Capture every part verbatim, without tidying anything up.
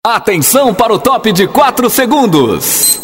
Atenção para o top de quatro segundos.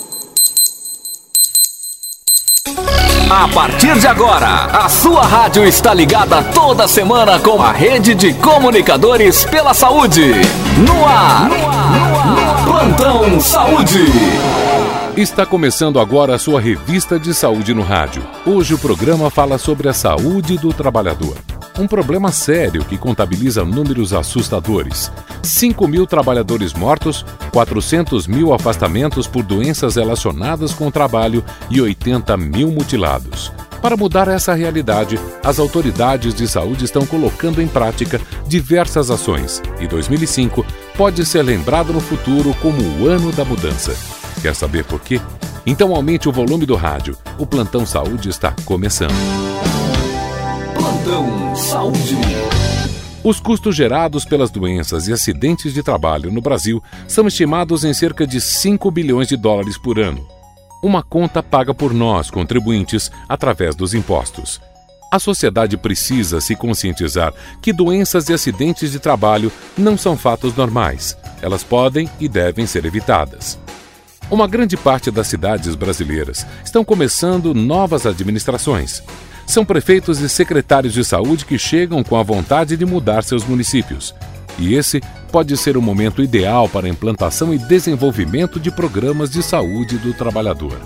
A partir de agora, a sua rádio está ligada toda semana com a rede de comunicadores pela saúde. No ar, no ar, no ar. Plantão Saúde. Está começando agora a sua revista de saúde no rádio. Hoje o programa fala sobre a saúde do trabalhador. Um problema sério que contabiliza números assustadores. cinco mil trabalhadores mortos, quatrocentos mil afastamentos por doenças relacionadas com o trabalho e oitenta mil mutilados. Para mudar essa realidade, as autoridades de saúde estão colocando em prática diversas ações e dois mil e cinco pode ser lembrado no futuro como o ano da mudança. Quer saber por quê? Então aumente o volume do rádio. O Plantão Saúde está começando. Plantão Saúde. Os custos gerados pelas doenças e acidentes de trabalho no Brasil são estimados em cerca de cinco bilhões de dólares por ano. Uma conta paga por nós, contribuintes, através dos impostos. A sociedade precisa se conscientizar que doenças e acidentes de trabalho não são fatos normais. Elas podem e devem ser evitadas. Uma grande parte das cidades brasileiras estão começando novas administrações. São prefeitos e secretários de saúde que chegam com a vontade de mudar seus municípios. E esse pode ser o momento ideal para a implantação e desenvolvimento de programas de saúde do trabalhador.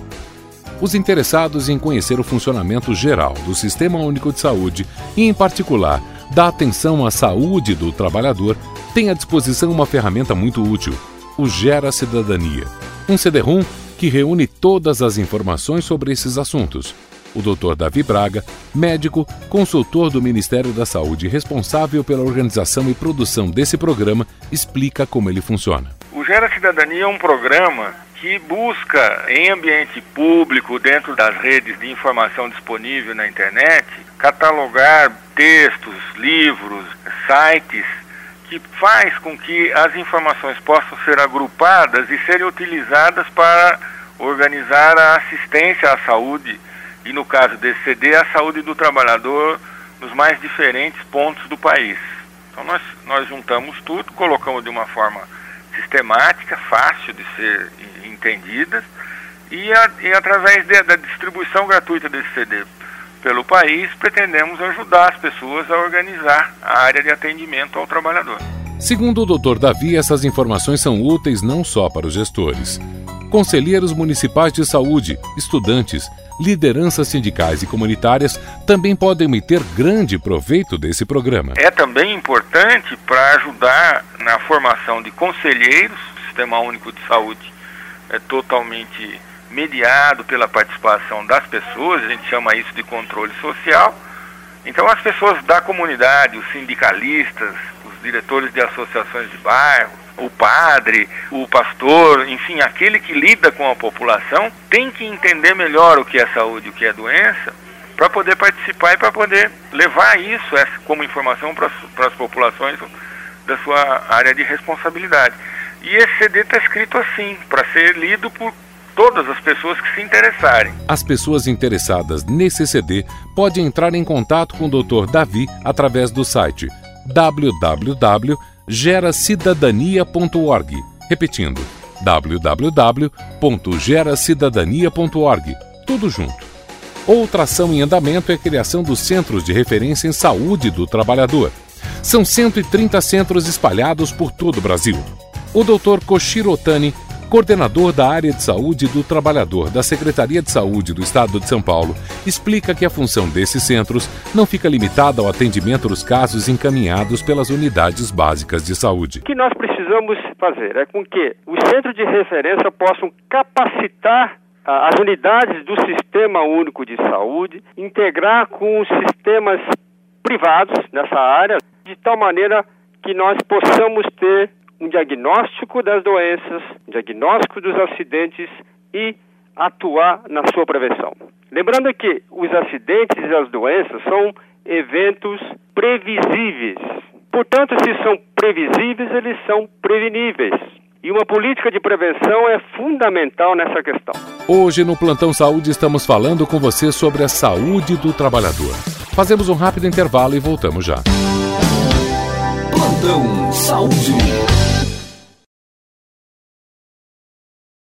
Os interessados em conhecer o funcionamento geral do Sistema Único de Saúde e, em particular, da atenção à saúde do trabalhador, têm à disposição uma ferramenta muito útil, o Gera Cidadania, um C D ROM que reúne todas as informações sobre esses assuntos. O doutor Davi Braga, médico, consultor do Ministério da Saúde responsável pela organização e produção desse programa, explica como ele funciona. O Gera Cidadania é um programa que busca, em ambiente público, dentro das redes de informação disponível na internet, catalogar textos, livros, sites, que faz com que as informações possam ser agrupadas e serem utilizadas para organizar a assistência à saúde, e no caso desse C D, a saúde do trabalhador nos mais diferentes pontos do país. Então nós, nós juntamos tudo, colocamos de uma forma sistemática, fácil de ser entendida, e, a, e através de, da distribuição gratuita desse C D pelo país, pretendemos ajudar as pessoas a organizar a área de atendimento ao trabalhador. Segundo o doutor Davi, essas informações são úteis não só para os gestores. Conselheiros municipais de saúde, estudantes, lideranças sindicais e comunitárias também podem obter grande proveito desse programa. É também importante para ajudar na formação de conselheiros. O Sistema Único de Saúde é totalmente mediado pela participação das pessoas, a gente chama isso de controle social. Então as pessoas da comunidade, os sindicalistas, os diretores de associações de bairro, o padre, o pastor, enfim, aquele que lida com a população, tem que entender melhor o que é saúde e o que é doença, para poder participar e para poder levar isso essa, como informação para as populações da sua área de responsabilidade. E esse C D está escrito assim, para ser lido por todas as pessoas que se interessarem. As pessoas interessadas nesse C D podem entrar em contato com o doutor Davi através do site w w w ponto gera cidadania ponto org. Repetindo, w w w ponto gera cidadania ponto org. Tudo junto. Outra ação em andamento é a criação dos Centros de Referência em Saúde do Trabalhador. São cento e trinta centros espalhados por todo o Brasil. O doutor Koshiro Otani, coordenador da área de saúde do trabalhador da Secretaria de Saúde do Estado de São Paulo, explica que a função desses centros não fica limitada ao atendimento dos casos encaminhados pelas unidades básicas de saúde. O que nós precisamos fazer é com que os centros de referência possam capacitar as unidades do Sistema Único de Saúde, integrar com os sistemas privados nessa área, de tal maneira que nós possamos ter um diagnóstico das doenças, um diagnóstico dos acidentes e atuar na sua prevenção. Lembrando que os acidentes e as doenças são eventos previsíveis. Portanto, se são previsíveis, eles são preveníveis. E uma política de prevenção é fundamental nessa questão. Hoje, no Plantão Saúde, estamos falando com você sobre a saúde do trabalhador. Fazemos um rápido intervalo e voltamos já. Plantão Saúde.